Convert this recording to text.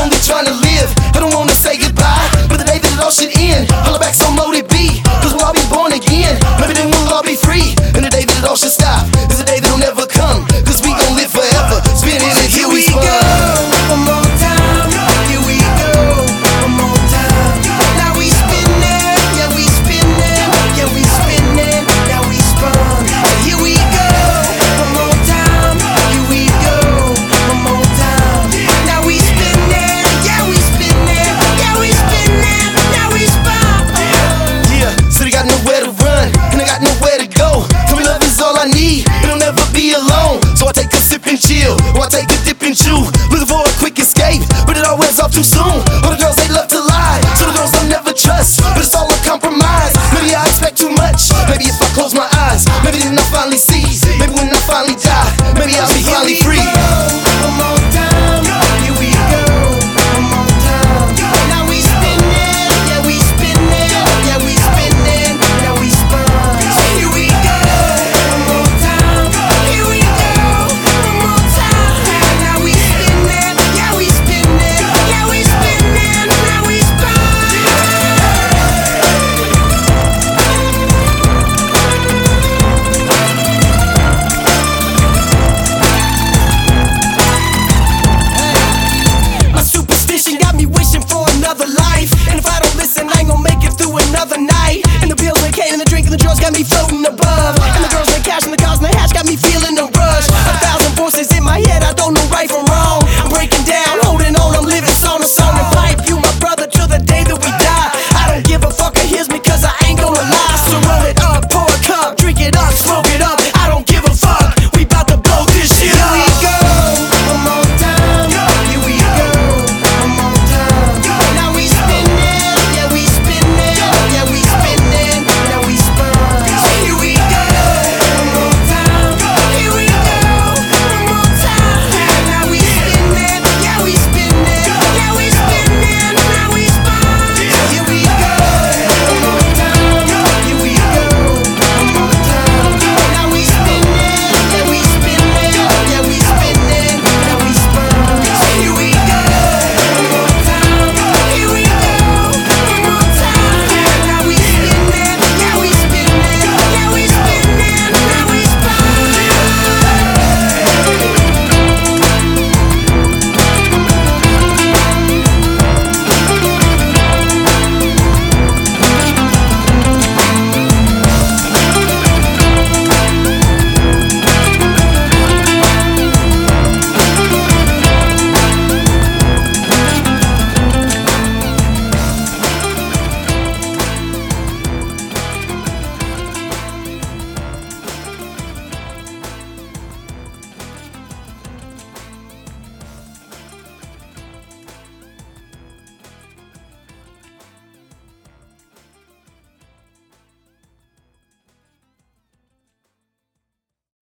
only trying to live. I don't wanna say goodbye, but the day that it all should end, holla back so loaded be, cause we'll all be born again. Maybe then we'll all be free, and the day that it all should stop is the day that'll never come, cause we gon' live forever, spinning until we spun. One more time, here we go. One more time. Now we spinning, yeah we spinning, yeah we spinning. Now we spun. Here we go. One more time, here we go. One more time. Now we spinning, yeah we spinning, yeah we spinning. Now we spun. Yeah, so they got nowhere to run, and I got nowhere to go. Tell me love is all I need, and I'll never be alone. So I take a sip and chill, or I take a dip and chew, looking for a quick escape, but it all wears off too soon. All the girls, they love to lie, so the girls I'll never trust, but it's all a compromise. Maybe I expect too much, maybe if I close my eyes, maybe then I'll finally see. Maybe when I finally die, maybe I'll be finally free. One more time, here we go. One more time. Now we spinning, yeah we spinning, yeah we spinning. Now we spun. Here we go. One more time, here we go. One more time. Now we spinning, yeah we spinning, yeah we spinning. Now we spun. My superstition got me wishing for another life, and if I don't listen, I ain't gonna make it through another night. And the bills and cane and the drink and the drugs got me floating above.